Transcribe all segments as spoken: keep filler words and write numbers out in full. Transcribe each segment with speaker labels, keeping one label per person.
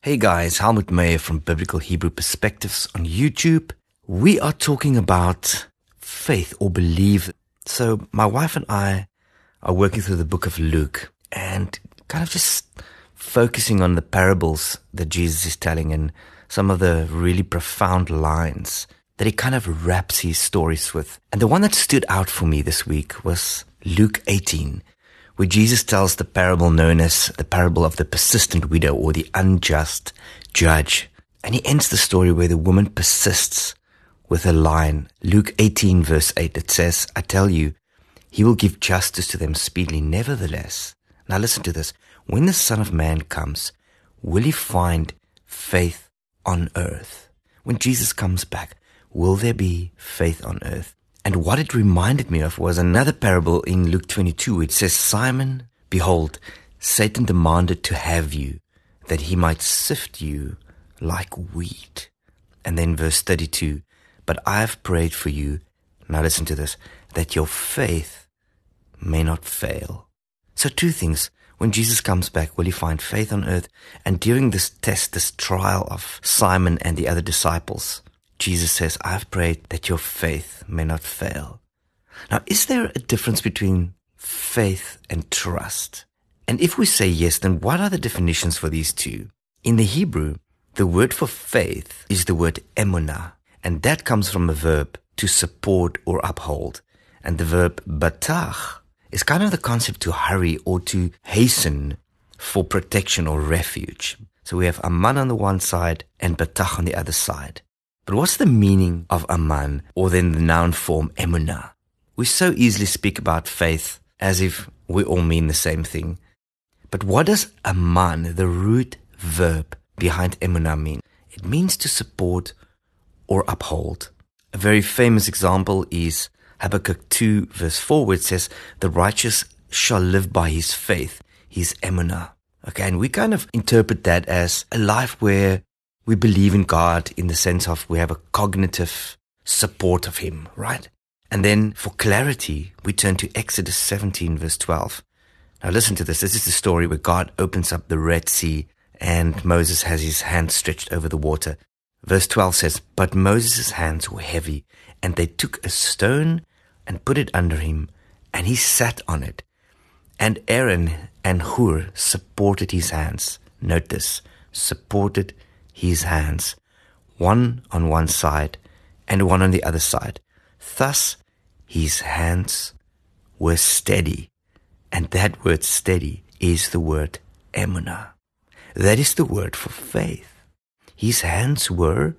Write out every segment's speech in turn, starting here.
Speaker 1: Hey guys, Helmut Meyer from Biblical Hebrew Perspectives on YouTube. We are talking about faith or belief. So my wife and I are working through the book of Luke and kind of just focusing on the parables that Jesus is telling and some of the really profound lines that he kind of wraps his stories with. And the one that stood out for me this week was Luke eighteen, where Jesus tells the parable known as the parable of the persistent widow or the unjust judge. And he ends the story where the woman persists with a line. Luke eighteen verse eight, it says, I tell you, he will give justice to them speedily. Nevertheless, now listen to this, when the Son of Man comes, will he find faith on earth? When Jesus comes back, will there be faith on earth? And what it reminded me of was another parable in Luke twenty-two. It says, Simon, behold, Satan demanded to have you, that he might sift you like wheat. And then verse thirty-two, but I have prayed for you, now listen to this, that your faith may not fail. So two things. When Jesus comes back, will he find faith on earth? And during this test, this trial of Simon and the other disciples, Jesus says, I have prayed that your faith may not fail. Now, is there a difference between faith and trust? And if we say yes, then what are the definitions for these two? In the Hebrew, the word for faith is the word emunah, and that comes from a verb to support or uphold. And the verb batach is kind of the concept to hurry or to hasten for protection or refuge. So we have aman on the one side and batach on the other side. But what's the meaning of aman, or then the noun form emunah? We so easily speak about faith as if we all mean the same thing. But what does aman, the root verb behind emunah, mean? It means to support or uphold. A very famous example is Habakkuk two verse four, where it says, the righteous shall live by his faith, his emunah. Okay, and we kind of interpret that as a life where we believe in God in the sense of we have a cognitive support of him, right? And then for clarity, we turn to Exodus seventeen verse twelve. Now listen to this. This is the story where God opens up the Red Sea and Moses has his hand stretched over the water. Verse twelve says, but Moses' hands were heavy, and they took a stone and put it under him, and he sat on it. And Aaron and Hur supported his hands. Note this, supported his hands, one on one side and one on the other side. Thus his hands were steady. And that word steady is the word emunah. That is the word for faith. His hands were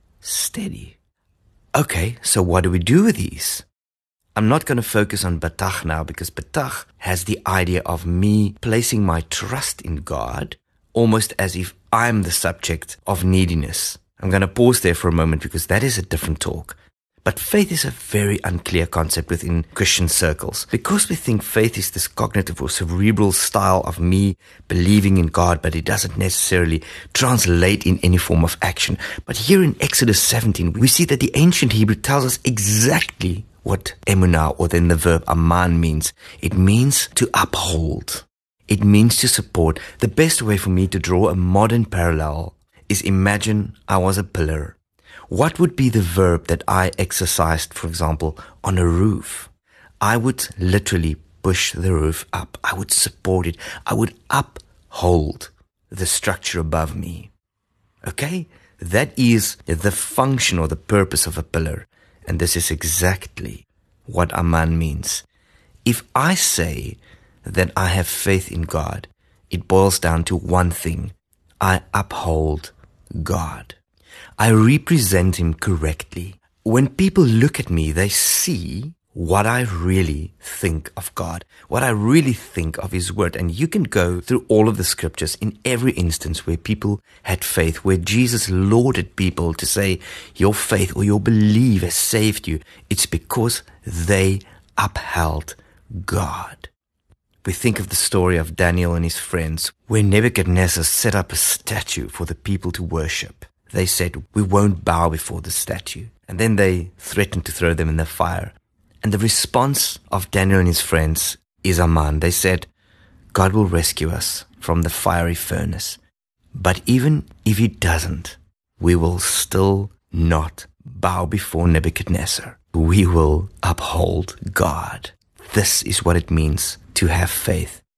Speaker 1: steady. Okay, so what do we do with these? I'm not going to focus on batach now because batach has the idea of me placing my trust in God almost as if I'm the subject of neediness. I'm going to pause there for a moment because that is a different talk. But faith is a very unclear concept within Christian circles because we think faith is this cognitive or cerebral style of me believing in God, but it doesn't necessarily translate in any form of action. But here in Exodus seventeen, we see that the ancient Hebrew tells us exactly what emunah, or then the verb aman, means. It means to uphold. It means to support. The best way for me to draw a modern parallel is imagine I was a pillar. What would be the verb that I exercised, for example, on a roof? I would literally push the roof up. I would support it. I would uphold the structure above me. Okay? That is the function or the purpose of a pillar. And this is exactly what aman means. If I say that I have faith in God, it boils down to one thing. I uphold God. I represent him correctly. When people look at me, they see what I really think of God, what I really think of his word. And you can go through all of the scriptures in every instance where people had faith, where Jesus lauded people to say, your faith or your belief has saved you. It's because they upheld God. We think of the story of Daniel and his friends, where Nebuchadnezzar set up a statue for the people to worship. They said, we won't bow before the statue. And then they threatened to throw them in the fire. And the response of Daniel and his friends is aman. They said, God will rescue us from the fiery furnace. But even if he doesn't, we will still not bow before Nebuchadnezzar. We will uphold God. This is what it means to have faith